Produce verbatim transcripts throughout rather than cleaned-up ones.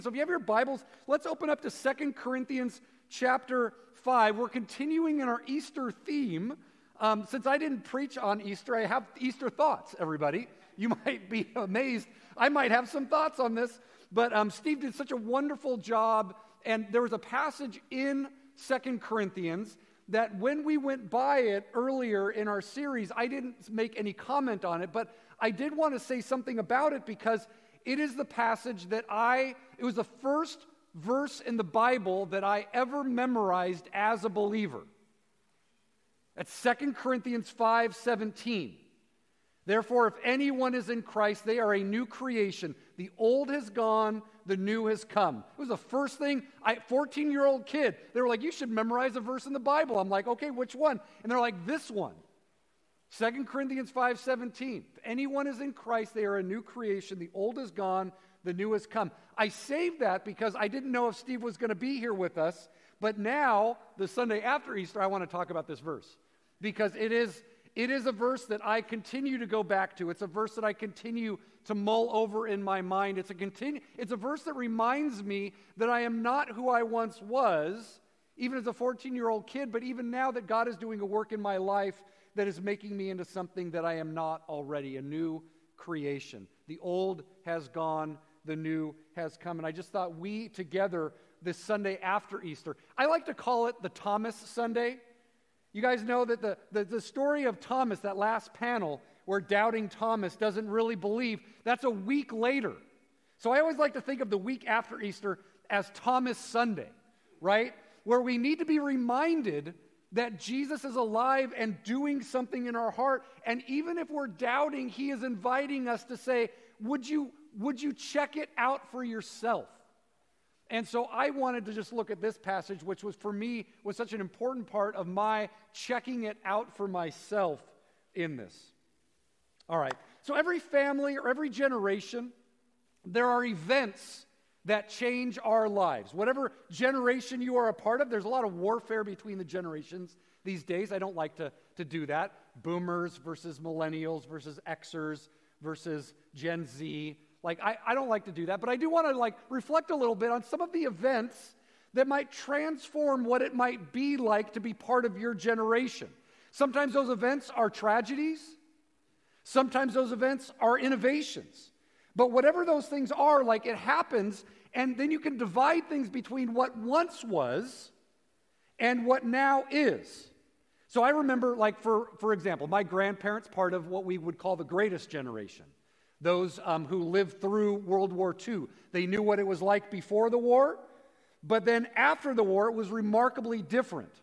So if you have your Bibles, let's open up to Second Corinthians chapter five. We're continuing in our Easter theme. Um, since I didn't preach on Easter, I have Easter thoughts, everybody. You might be amazed. I might have some thoughts on this, but um, Steve did such a wonderful job, and there was a passage in Second Corinthians that when we went by it earlier in our series, I didn't make any comment on it, but I did want to say something about it because it is the passage that I, it was the first verse in the Bible that I ever memorized as a believer. That's Second Corinthians five seventeen. Therefore, if anyone is in Christ, they are a new creation. The old has gone, the new has come. It was the first thing, I, fourteen-year-old kid, they were like, you should memorize a verse in the Bible. I'm like, okay, which one? And they're like, this one. Second Corinthians five seventeen. If anyone is in Christ, they are a new creation. The old is gone, the new has come. I saved that because I didn't know if Steve was going to be here with us, but now, the Sunday after Easter, I want to talk about this verse because it is, it is a verse that I continue to go back to. It's a verse that I continue to mull over in my mind. It's a, continu- it's a verse that reminds me that I am not who I once was, even as a fourteen-year-old kid, but even now that God is doing a work in my life that is making me into something that I am not already, a new creation. The old has gone, the new has come. And I just thought we together this Sunday after Easter, I like to call it the Thomas Sunday. You guys know that the, the, the story of Thomas, that last panel where doubting Thomas doesn't really believe, that's a week later. So I always like to think of the week after Easter as Thomas Sunday, right? Where we need to be reminded that Jesus is alive and doing something in our heart. And even if we're doubting, he is inviting us to say, would you, would you check it out for yourself? And so I wanted to just look at this passage, which was for me, was such an important part of my checking it out for myself in this. All right, so every family or every generation, there are events that change our lives. Whatever generation you are a part of, there's a lot of warfare between the generations these days. I don't like to, to do that. Boomers versus millennials versus Xers versus Gen Z. Like, I, I don't like to do that, but I do want to, like, reflect a little bit on some of the events that might transform what it might be like to be part of your generation. Sometimes those events are tragedies. Sometimes those events are innovations. But whatever those things are, like, it happens, and then you can divide things between what once was and what now is. So I remember, like, for, for example, my grandparents, part of what we would call the greatest generation, those um, who lived through World War Two. They knew what it was like before the war, but then after the war, it was remarkably different.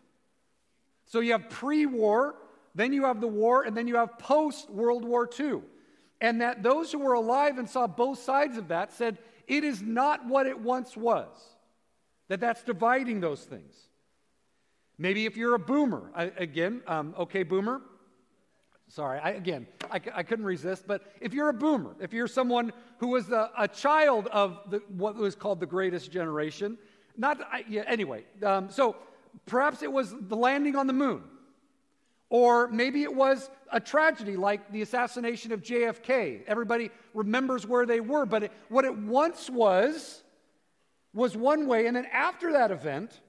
So you have pre-war, then you have the war, and then you have post-World War Two. And that those who were alive and saw both sides of that said, it is not what it once was. That that's dividing those things. Maybe if you're a boomer, I, again, um, okay, boomer. Sorry, I, again, I, I couldn't resist, but if you're a boomer, if you're someone who was a, a child of the, what was called the greatest generation, not, I, yeah, anyway, um, so perhaps it was the landing on the moon. Or maybe it was a tragedy like the assassination of J F K. Everybody remembers where they were, but it, what it once was, was one way, and then after that event,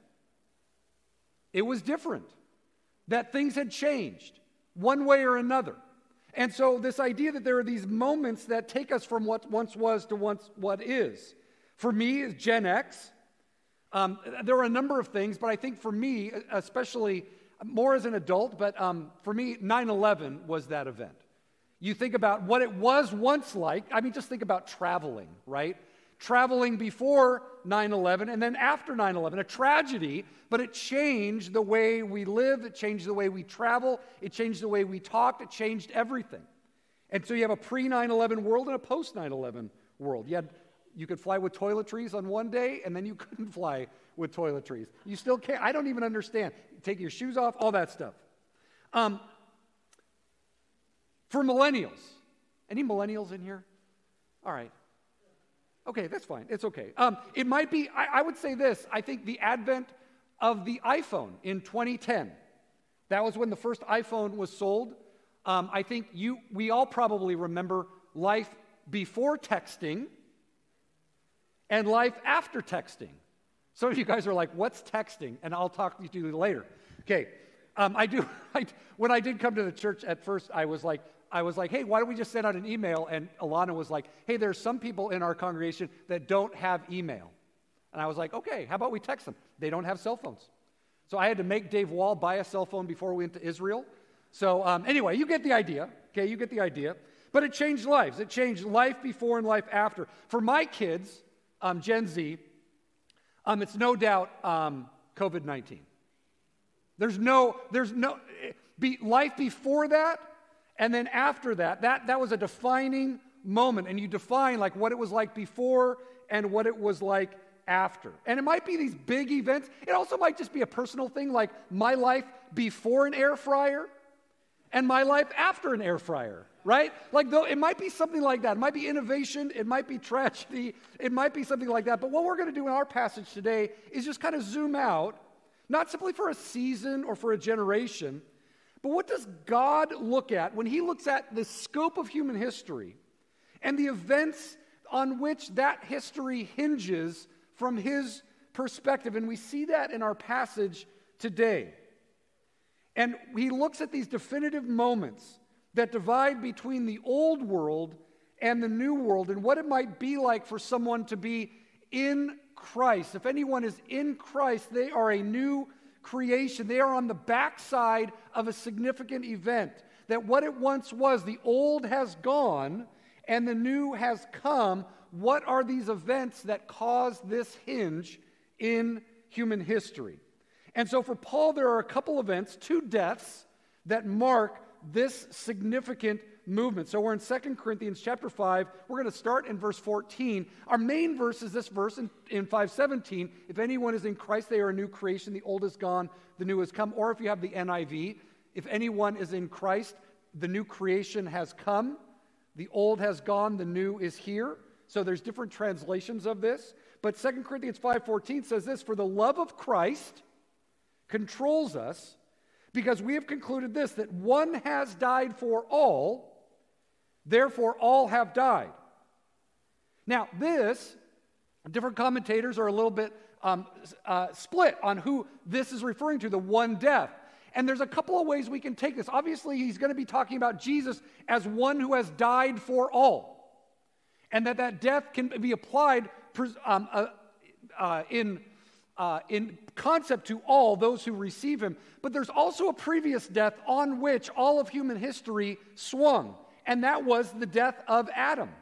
it was different. That things had changed, one way or another. And so this idea that there are these moments that take us from what once was to once what is. For me, as Gen X, um, there are a number of things, but I think for me, especially more as an adult, but um, for me, nine eleven was that event. You think about what it was once like. I mean, just think about traveling, right? Traveling before nine eleven and then after nine eleven, a tragedy, but it changed the way we live, it changed the way we travel, it changed the way we talked, it changed everything. And so you have a pre nine eleven world and a post nine eleven world. You had, you could fly with toiletries on one day, and then you couldn't fly with toiletries. You still can't. I don't even understand. Take your shoes off, all that stuff. Um, for millennials, any millennials in here? All right. Okay, that's fine. It's okay. Um, it might be, I, I would say this, I think the advent of the iPhone in twenty ten. That was when the first iPhone was sold. Um, I think you, we all probably remember life before texting and life after texting. Some of you guys are like, what's texting? And I'll talk to you later. Okay, um, I do. I, when I did come to the church at first, I was like, I was like, hey, why don't we just send out an email? And Alana was like, hey, there's some people in our congregation that don't have email. And I was like, okay, how about we text them? They don't have cell phones. So I had to make Dave Wall buy a cell phone before we went to Israel. So um, anyway, you get the idea. Okay, you get the idea. But it changed lives. It changed life before and life after. For my kids, um, Gen Z, um, it's no doubt um, covid nineteen. There's no, there's no, be, life before that, and then after that, that, that was a defining moment. And you define like what it was like before and what it was like after. And it might be these big events. It also might just be a personal thing, like my life before an air fryer and my life after an air fryer, right? Like though it might be something like that. It might be innovation. It might be tragedy. It might be something like that. But what we're going to do in our passage today is just kind of zoom out, not simply for a season or for a generation, but what does God look at when he looks at the scope of human history and the events on which that history hinges from his perspective? And we see that in our passage today. And he looks at these definitive moments that divide between the old world and the new world and what it might be like for someone to be in Christ. If anyone is in Christ, they are a new creation. They are on the backside of a significant event. That what it once was, the old has gone and the new has come. What are these events that cause this hinge in human history? And so for Paul, there are a couple events, two deaths, that mark this significant movement. So we're in Second Corinthians chapter five. We're going to start in verse fourteen. Our main verse is this verse in, in five seventeen. If anyone is in Christ, they are a new creation. The old is gone, the new has come. Or if you have the N I V, if anyone is in Christ, the new creation has come. The old has gone, the new is here. So there's different translations of this. But Second Corinthians five fourteen says this, for the love of Christ controls us, because we have concluded this, that one has died for all, therefore all have died. Now this, different commentators are a little bit um, uh, split on who this is referring to, the one death. And there's a couple of ways we can take this. Obviously, he's going to be talking about Jesus as one who has died for all. And that that death can be applied um, uh, uh, in Uh, in concept to all those who receive him. But there's also a previous death on which all of human history swung, and that was the death of Adam.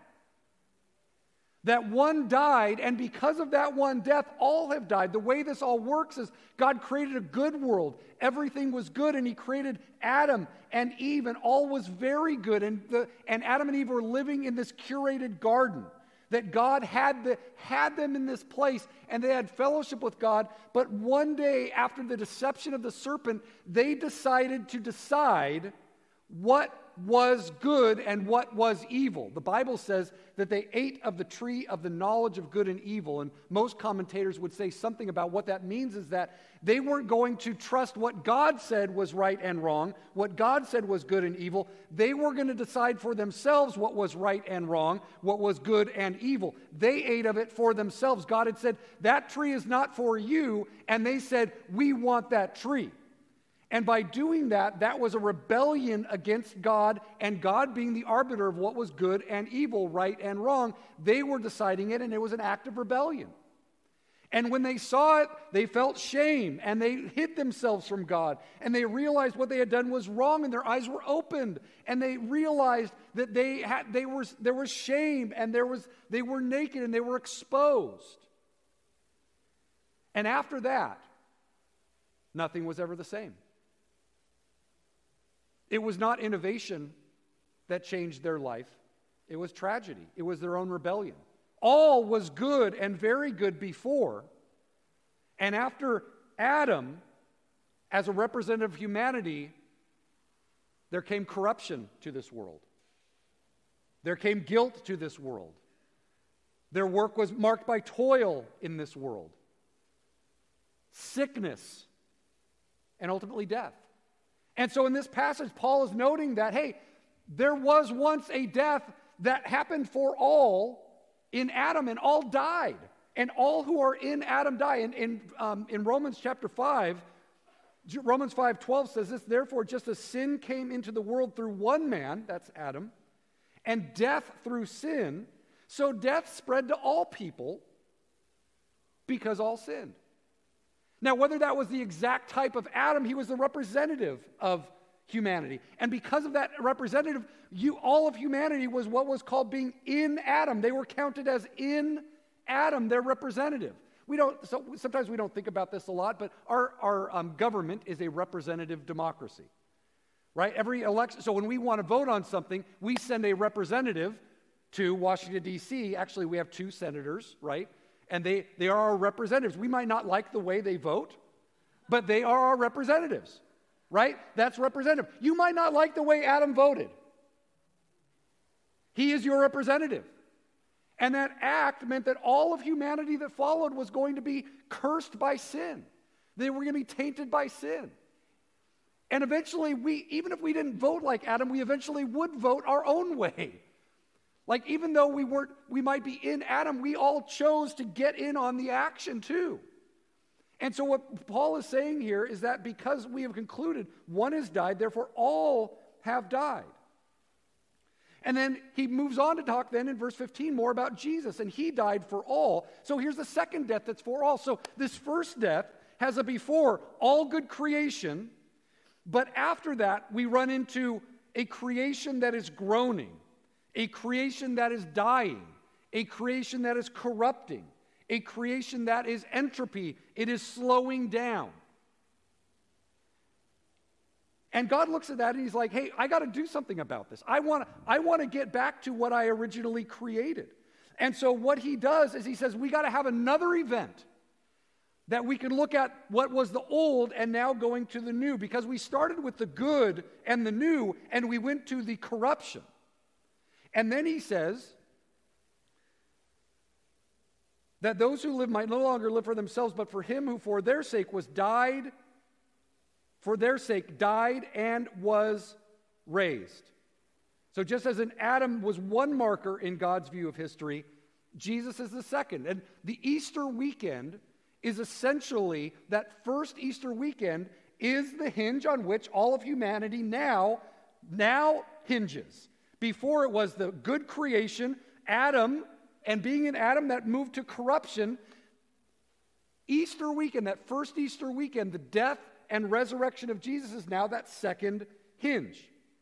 That one died, and because of that one death, all have died. The way this all works is God created a good world. Everything was good, and he created Adam and Eve, and all was very good. And, the, and Adam and Eve were living in this curated garden. That God had, the, had them in this place, and they had fellowship with God. But one day, after the deception of the serpent, they decided to decide what was good and what was evil. The Bible says that they ate of the tree of the knowledge of good and evil. And most commentators would say something about what that means is that they weren't going to trust what God said was right and wrong, what God said was good and evil. They were going to decide for themselves what was right and wrong, what was good and evil. They ate of it for themselves. God had said, that tree is not for you, and they said, we want that tree. And by doing that, that was a rebellion against God, and God being the arbiter of what was good and evil, right and wrong, they were deciding it, and it was an act of rebellion. And when they saw it, they felt shame, and they hid themselves from God, and they realized what they had done was wrong, and their eyes were opened, and they realized that they had, they were, there was shame, and there was, they were naked, and they were exposed. And after that, nothing was ever the same. It was not innovation that changed their life. It was tragedy. It was their own rebellion. All was good and very good before. And after Adam, as a representative of humanity, there came corruption to this world. There came guilt to this world. Their work was marked by toil in this world, sickness, and ultimately death. And so in this passage, Paul is noting that, hey, there was once a death that happened for all in Adam, and all died. And all who are in Adam die. And in, um, in Romans chapter five, Romans five twelve says this, therefore, just as sin came into the world through one man, that's Adam, and death through sin, so death spread to all people because all sinned. Now, whether that was the exact type of Adam, he was the representative of humanity. And because of that representative, you, all of humanity was what was called being in Adam. They were counted as in Adam, their representative. We don't, so sometimes we don't think about this a lot, but our, our um, government is a representative democracy, right? Every election, so when we want to vote on something, we send a representative to Washington, D C Actually, we have two senators, right? And they, they are our representatives. We might not like the way they vote, but they are our representatives, right? That's representative. You might not like the way Adam voted. He is your representative. And that act meant that all of humanity that followed was going to be cursed by sin. They were going to be tainted by sin. And eventually, we, even if we didn't vote like Adam, we eventually would vote our own way. Like, even though we weren't, we might be in Adam, we all chose to get in on the action too. And so what Paul is saying here is that because we have concluded one has died, therefore all have died. And then he moves on to talk then in verse fifteen more about Jesus, and he died for all. So here's the second death that's for all. So this first death has a before, all good creation, but after that we run into a creation that is groaning, a creation that is dying, a creation that is corrupting, a creation that is entropy. It is slowing down. And God looks at that and he's like, hey, I got to do something about this. I want I want to get back to what I originally created. And so what he does is he says, we got to have another event that we can look at what was the old and now going to the new, because we started with the good and the new and we went to the corruption. And then he says that those who live might no longer live for themselves, but for him who for their sake was died, for their sake died and was raised. So just as in Adam was one marker in God's view of history, Jesus is the second. And the Easter weekend is essentially, that first Easter weekend is the hinge on which all of humanity now, now hinges. Before it was the good creation, Adam, and being in Adam that moved to corruption. Easter weekend, that first Easter weekend, the death and resurrection of Jesus is now that second hinge.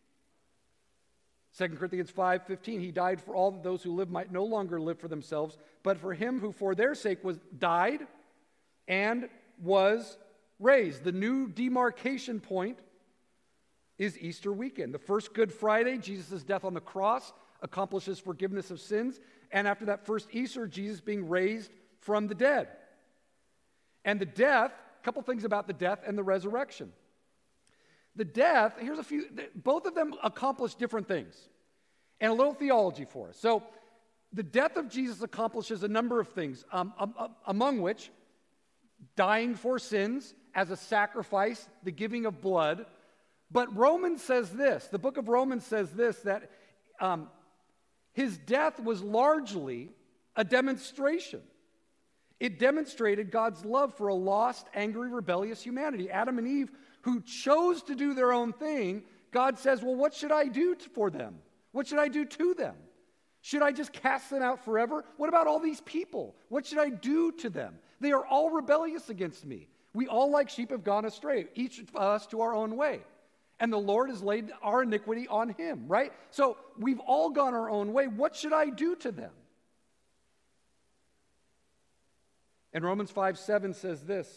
Second Corinthians five fifteen, he died for all that those who live might no longer live for themselves, but for him who for their sake was died and was raised. The new demarcation point is Easter weekend. The first Good Friday, Jesus' death on the cross, accomplishes forgiveness of sins. And after that first Easter, Jesus being raised from the dead. And the death, a couple things about the death and the resurrection. The death, here's a few, both of them accomplish different things. And a little theology for us. So, the death of Jesus accomplishes a number of things, um, um, among which dying for sins as a sacrifice, the giving of blood. But Romans says this, the book of Romans says this, that um, his death was largely a demonstration. It demonstrated God's love for a lost, angry, rebellious humanity. Adam and Eve, who chose to do their own thing, God says, well, what should I do for them? What should I do to them? Should I just cast them out forever? What about all these people? What should I do to them? They are all rebellious against me. We all like sheep have gone astray, each of us to our own way. And the Lord has laid our iniquity on him, right? So we've all gone our own way. What should I do to them? And Romans five seven says this,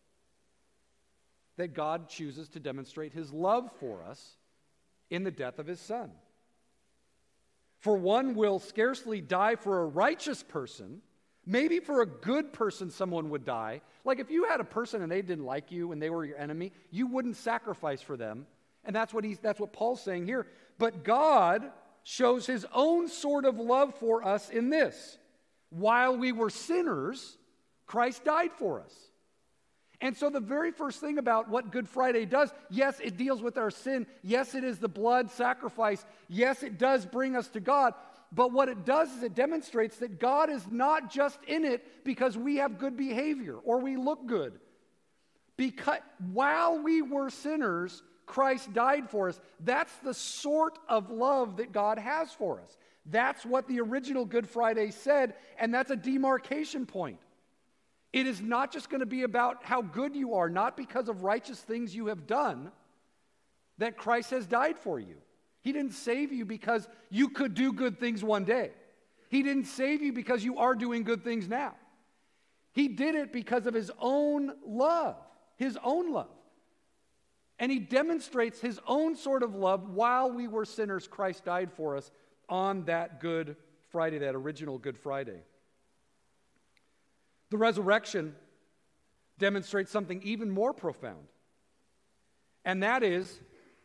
that God chooses to demonstrate his love for us in the death of his Son. For one will scarcely die for a righteous person. Maybe for a good person someone would die. Like if you had a person and they didn't like you and they were your enemy, you wouldn't sacrifice for them. And that's what he's that's what Paul's saying here. But God shows his own sort of love for us in this. While we were sinners, Christ died for us. And so the very first thing about what Good Friday does, yes, it deals with our sin. Yes, it is the blood sacrifice. Yes, it does bring us to God. But what it does is it demonstrates that God is not just in it because we have good behavior or we look good. Because while we were sinners, Christ died for us. That's the sort of love that God has for us. That's what the original Good Friday said, and that's a demarcation point. It is not just going to be about how good you are, not because of righteous things you have done, that Christ has died for you. He didn't save you because you could do good things one day. He didn't save you because you are doing good things now. He did it because of his own love, his own love. And he demonstrates his own sort of love while we were sinners. Christ died for us on that Good Friday, that original Good Friday. The resurrection demonstrates something even more profound. And that is,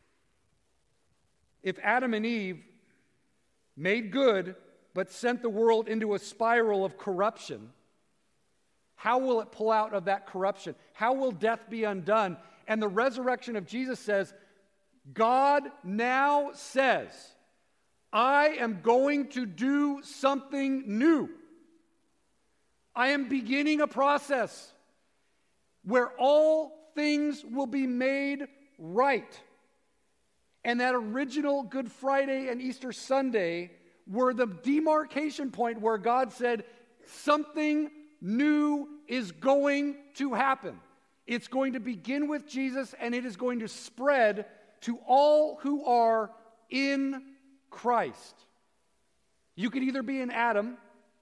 if Adam and Eve made good but sent the world into a spiral of corruption, how will it pull out of that corruption? How will death be undone? And the resurrection of Jesus says, God now says, I am going to do something new. I am beginning a process where all things will be made right. And that original Good Friday and Easter Sunday were the demarcation point where God said, something new is going to happen. It's going to begin with Jesus, and it is going to spread to all who are in Christ. You could either be in Adam,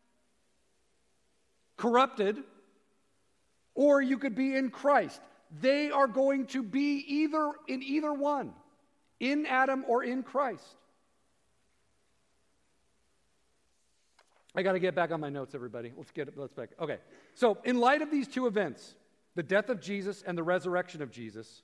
corrupted, or you could be in Christ. They are going to be either in either one, in Adam or in Christ. I got to get back on my notes, everybody. Let's get it. Let's back. Okay. So, in light of these two events, the death of Jesus and the resurrection of Jesus,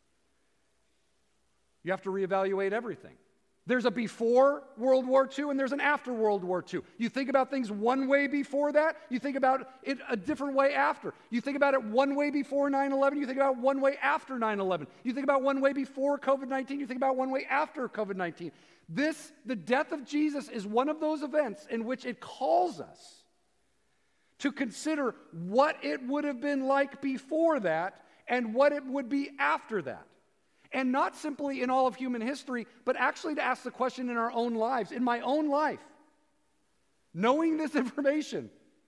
you have to reevaluate everything. There's a before World War Two and there's an after World War Two. You think about things one way before that, you think about it a different way after. You think about it one way before nine eleven, you think about it one way after nine eleven. You think about one way before covid nineteen, you think about one way after covid nineteen. This, the death of Jesus, is one of those events in which it calls us to consider what it would have been like before that and what it would be after that. And not simply in all of human history, but actually to ask the question in our own lives, in my own life. Knowing this information,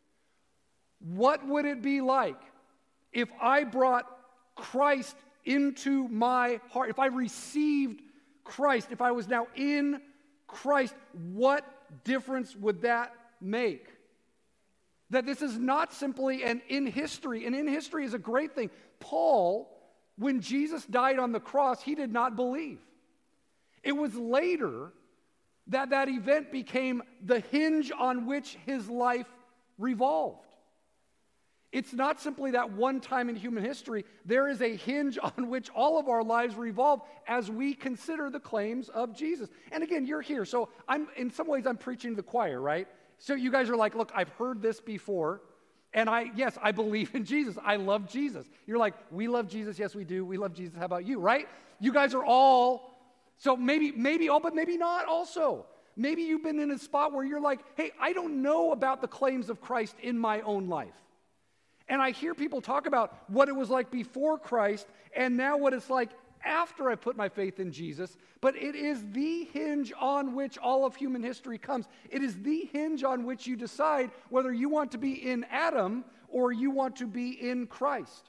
what would it be like if I brought Christ into my heart, if I received Christ, if I was now in Christ, what difference would that make? That this is not simply an in history, and in history is a great thing. Paul, when Jesus died on the cross, he did not believe. It was later that that event became the hinge on which his life revolved. It's not simply that one time in human history. There is a hinge on which all of our lives revolve as we consider the claims of Jesus. And again, you're here, so I'm in some ways I'm preaching to the choir, right? So you guys are like, look, I've heard this before. And I, yes, I believe in Jesus. I love Jesus. You're like, we love Jesus. Yes, we do. We love Jesus. How about you, right? You guys are all, so maybe, maybe all, but maybe not also. Maybe you've been in a spot where you're like, hey, I don't know about the claims of Christ in my own life. And I hear people talk about what it was like before Christ and now what it's like after I put my faith in Jesus, but it is the hinge on which all of human history comes. It is the hinge on which you decide whether you want to be in Adam or you want to be in Christ.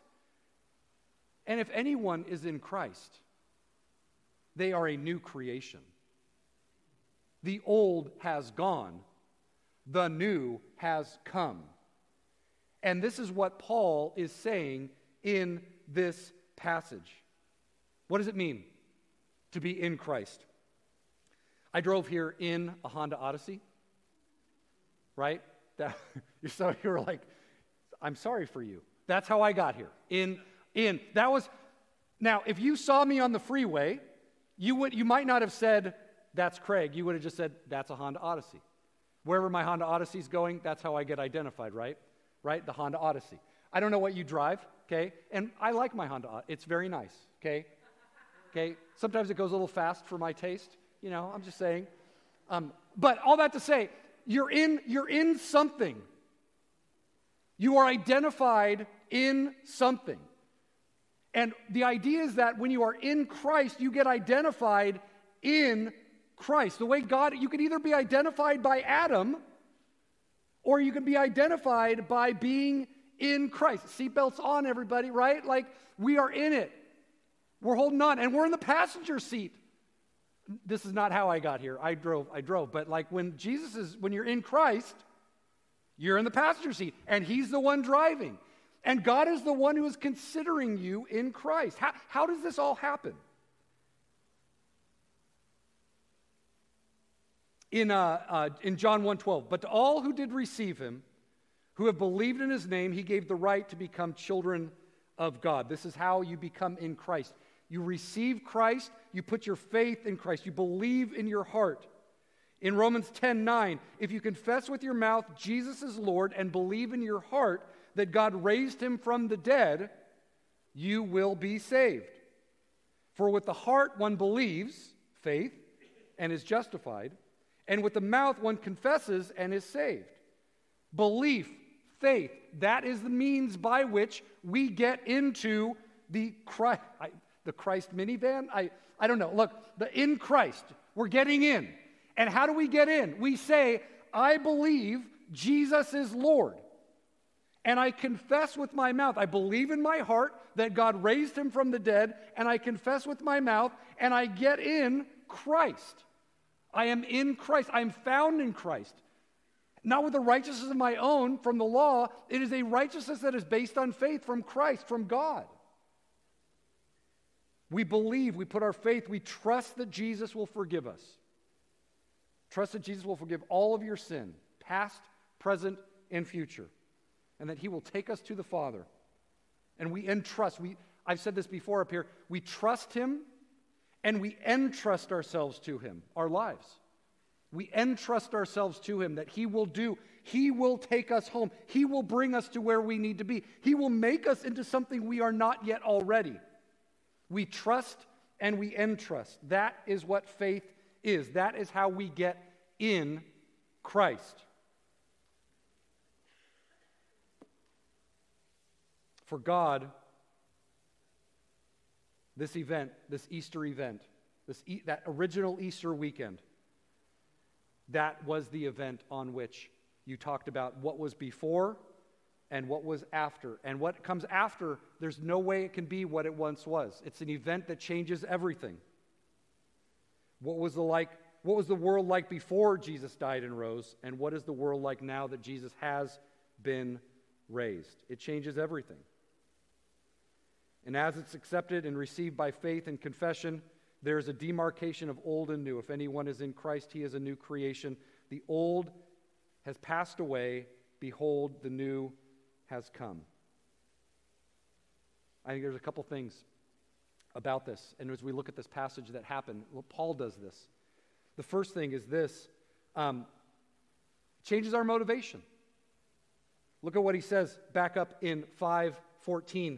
And if anyone is in Christ, they are a new creation. The old has gone, the new has come. And this is what Paul is saying in this passage. What does it mean to be in Christ? I drove here in a Honda Odyssey, right? That, some of you were like, I'm sorry for you. That's how I got here. In, in. That was, now, if you saw me on the freeway, you would, you might not have said, that's Craig. You would have just said, that's a Honda Odyssey. Wherever my Honda Odyssey is going, that's how I get identified, right? Right? The Honda Odyssey. I don't know what you drive, okay? And I like my Honda Odyssey. It's very nice, okay? Okay? Sometimes it goes a little fast for my taste, you know, I'm just saying. Um, but all that to say, you're in, you're in something. You are identified in something. And the idea is that when you are in Christ, you get identified in Christ. The way God, you can either be identified by Adam, or you can be identified by being in Christ. Seatbelts on, everybody, right? Like, we are in it. We're holding on, and we're in the passenger seat. This is not how I got here. I drove, I drove. But like when Jesus is, when you're in Christ, you're in the passenger seat, and he's the one driving. And God is the one who is considering you in Christ. How, how does this all happen? In, uh, uh, in John one twelve, but to all who did receive him, who have believed in his name, he gave the right to become children of God. This is how you become in Christ. You receive Christ, you put your faith in Christ, you believe in your heart. In Romans ten nine, if you confess with your mouth Jesus is Lord and believe in your heart that God raised him from the dead, you will be saved. For with the heart one believes, faith, and is justified, and with the mouth one confesses and is saved. Belief, faith, that is the means by which we get into the Christ, I, the Christ minivan? I, I don't know. Look, the in Christ, we're getting in. And how do we get in? We say, I believe Jesus is Lord. And I confess with my mouth. I believe in my heart that God raised him from the dead, and I confess with my mouth, and I get in Christ. I am in Christ. I am found in Christ. Not with a righteousness of my own from the law. It is a righteousness that is based on faith from Christ, from God. We believe, we put our faith, we trust that Jesus will forgive us. Trust that Jesus will forgive all of your sin, past, present, and future. And that he will take us to the Father. And we entrust. We, I've said this before up here. We trust him and we entrust ourselves to him, our lives. We entrust ourselves to him that he will do. He will take us home. He will bring us to where we need to be. He will make us into something we are not yet already. We trust and we entrust. That is what faith is. That is how we get in Christ. For God, this event, this Easter event, this e- that original Easter weekend, that was the event on which you talked about what was before and what was after. And what comes after, there's no way it can be what it once was. It's an event that changes everything. What was the like? What was the world like before Jesus died and rose? And what is the world like now that Jesus has been raised? It changes everything. And as it's accepted and received by faith and confession, there is a demarcation of old and new. If anyone is in Christ, he is a new creation. The old has passed away. Behold, the new has come. I think there's a couple things about this. And as we look at this passage that happened, well, Paul does this. The first thing is this. Um, changes our motivation. Look at what he says back up in five fourteen.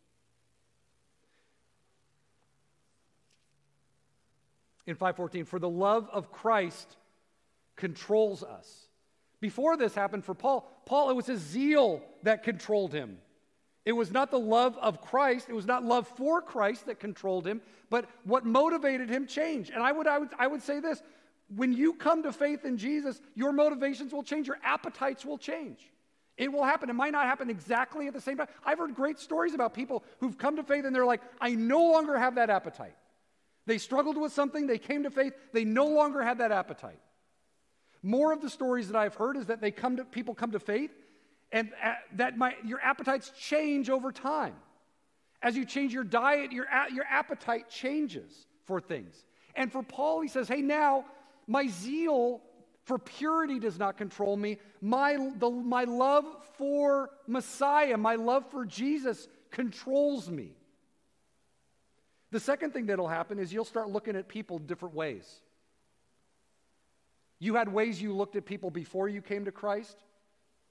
In five fourteen, for the love of Christ controls us. Before this happened for Paul, Paul, it was his zeal that controlled him. It was not the love of Christ, it was not love for Christ that controlled him, but what motivated him changed. And I would, I would, I would say this, when you come to faith in Jesus, your motivations will change, your appetites will change. It will happen. It might not happen exactly at the same time. I've heard great stories about people who've come to faith and they're like, I no longer have that appetite. They struggled with something, they came to faith, they no longer had that appetite. More of the stories that I've heard is that they come to people come to faith, and uh, that my, your appetites change over time. As you change your diet, your, your appetite changes for things. And for Paul, he says, hey, now, my zeal for purity does not control me. My, the, my love for Messiah, my love for Jesus controls me. The second thing that'll happen is you'll start looking at people different ways. You had ways you looked at people before you came to Christ,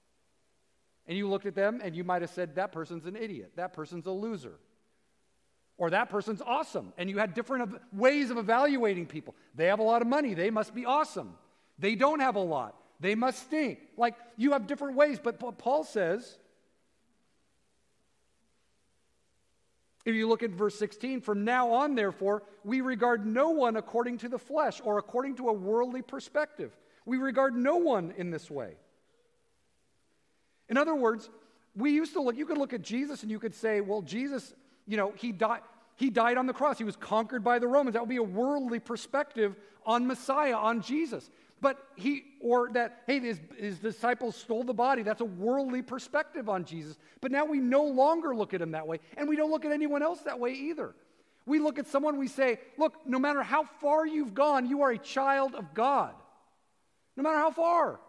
and you looked at them and you might have said, that person's an idiot, that person's a loser. Or that person's awesome. And you had different of- ways of evaluating people. They have a lot of money. They must be awesome. They don't have a lot. They must stink. Like, you have different ways. But Paul says, if you look at verse sixteen, from now on, therefore, we regard no one according to the flesh or according to a worldly perspective. We regard no one in this way. In other words, we used to look, you could look at Jesus and you could say, well, Jesus, you know, he died, he died on the cross. He was conquered by the Romans. That would be a worldly perspective on Messiah, on Jesus. But he, or that, hey, his, his disciples stole the body. That's a worldly perspective on Jesus. But now we no longer look at him that way, and we don't look at anyone else that way either. We look at someone, we say, look, no matter how far you've gone, you are a child of God. No matter how far.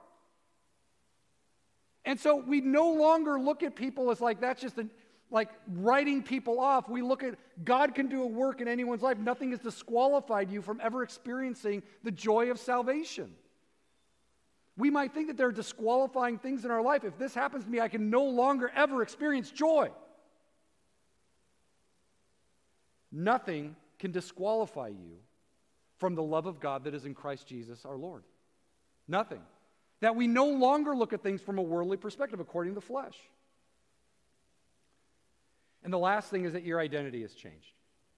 And so we no longer look at people as like, that's just a, like writing people off. We look at God can do a work in anyone's life. Nothing has disqualified you from ever experiencing the joy of salvation. We might think that there are disqualifying things in our life. If this happens to me, I can no longer ever experience joy. Nothing can disqualify you from the love of God that is in Christ Jesus our Lord. Nothing. That we no longer look at things from a worldly perspective according to the flesh. And the last thing is that your identity has changed.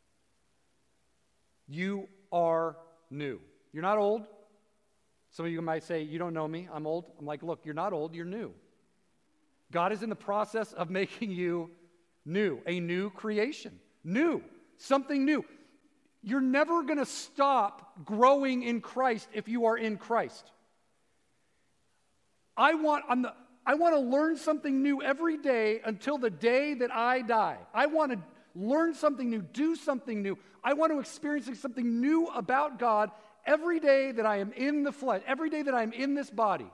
You are new. You're not old. Some of you might say, you don't know me, I'm old. I'm like, look, you're not old, you're new. God is in the process of making you new, a new creation. New, something new. You're never going to stop growing in Christ if you are in Christ. I want, I'm the, I want to learn something new every day until the day that I die. I want to learn something new, do something new. I want to experience something new about God every day that I am in the flesh, every day that I'm in this body.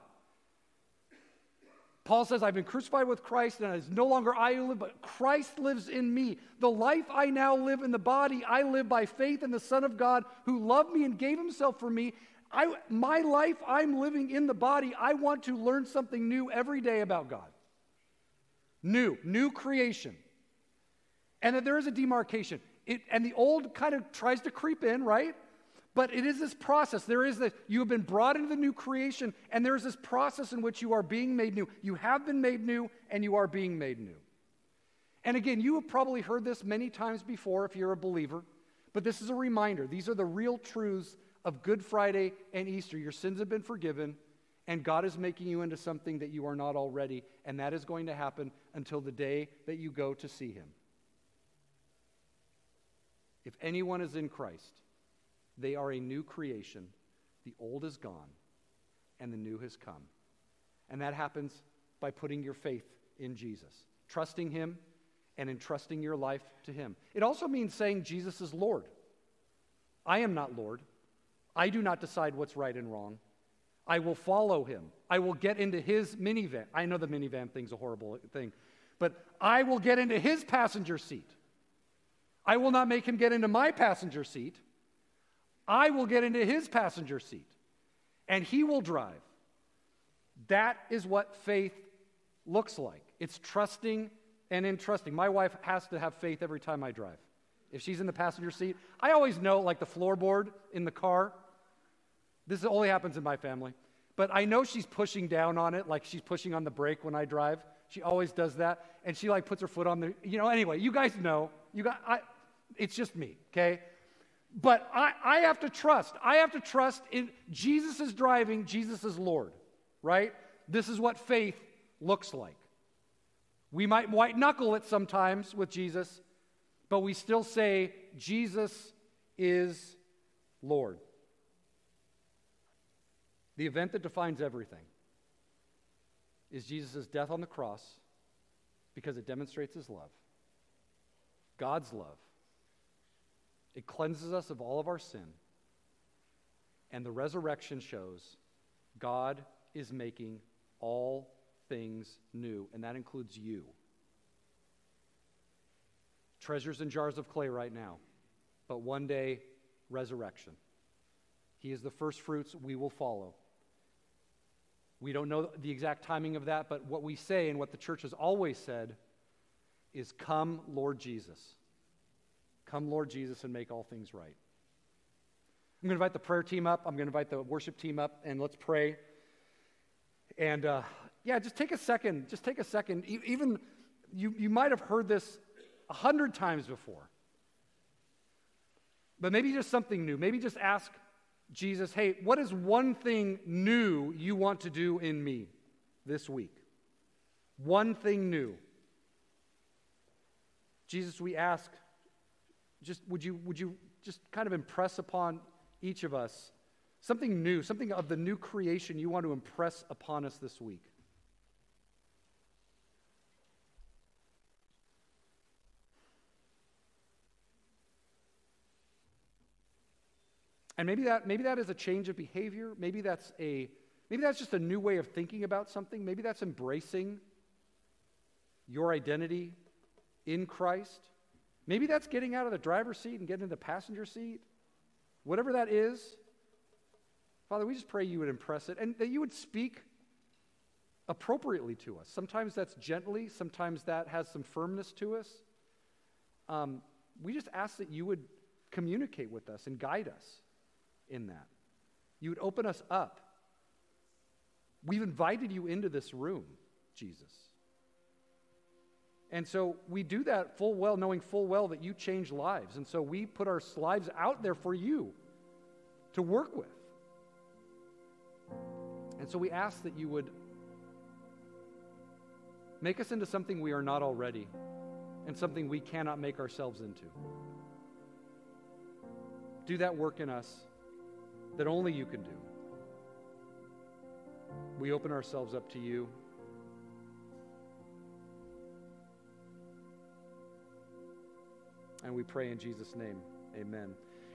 Paul says, I've been crucified with Christ, and it is no longer I who live, but Christ lives in me. The life I now live in the body, I live by faith in the Son of God who loved me and gave himself for me. I, my life I'm living in the body, I want to learn something new every day about God. New, new creation. And that there is a demarcation. It, and the old kind of tries to creep in, right? But it is this process. There is this, you have been brought into the new creation, and there is this process in which you are being made new. You have been made new, and you are being made new. And again, you have probably heard this many times before if you're a believer, but this is a reminder. These are the real truths of Good Friday and Easter. Your sins have been forgiven, and God is making you into something that you are not already, and that is going to happen until the day that you go to see him. If anyone is in Christ, they are a new creation. The old is gone, and the new has come. And that happens by putting your faith in Jesus, trusting him, and entrusting your life to him. It also means saying Jesus is Lord. I am not Lord. I do not decide what's right and wrong. I will follow him. I will get into his minivan. I know the minivan thing's a horrible thing, but I will get into his passenger seat. I will not make him get into my passenger seat. I will get into his passenger seat, and he will drive. That is what faith looks like. It's trusting and entrusting. My wife has to have faith every time I drive. If she's in the passenger seat, I always know, like the floorboard in the car. This only happens in my family. But I know she's pushing down on it, like she's pushing on the brake when I drive. She always does that. And she like puts her foot on the, you know, anyway, you guys know. You got, I, it's just me, okay? But I, I have to trust. I have to trust in Jesus is driving, Jesus is Lord, right? This is what faith looks like. We might white knuckle it sometimes with Jesus, but we still say Jesus is Lord. The event that defines everything is Jesus' death on the cross because it demonstrates his love. God's love. It cleanses us of all of our sin. And the resurrection shows God is making all things new, and that includes you. Treasures in jars of clay right now, but one day, resurrection. He is the first fruits, we will follow. We don't know the exact timing of that, but what we say and what the church has always said is, come, Lord Jesus. Come, Lord Jesus, and make all things right. I'm going to invite the prayer team up. I'm going to invite the worship team up, and let's pray. And uh, yeah, just take a second. Just take a second. E- even you, you might have heard this a hundred times before. But maybe just something new. Maybe just ask Jesus, hey, what is one thing new you want to do in me this week? One thing new. Jesus, we ask, just would you would you just kind of impress upon each of us something new, something of the new creation you want to impress upon us this week? And maybe that maybe that is a change of behavior. Maybe that's a maybe that's just a new way of thinking about something. Maybe that's embracing your identity in Christ. Maybe that's getting out of the driver's seat and getting in the passenger seat. Whatever that is, Father, we just pray you would impress it and that you would speak appropriately to us. Sometimes that's gently. Sometimes that has some firmness to us. Um, we just ask that you would communicate with us and guide us in that. You would open us up. We've invited you into this room, Jesus. And so we do that full well, knowing full well that you change lives. And so we put our lives out there for you to work with. And so we ask that you would make us into something we are not already and something we cannot make ourselves into. Do that work in us that only you can do. We open ourselves up to you. And we pray in Jesus' name, amen.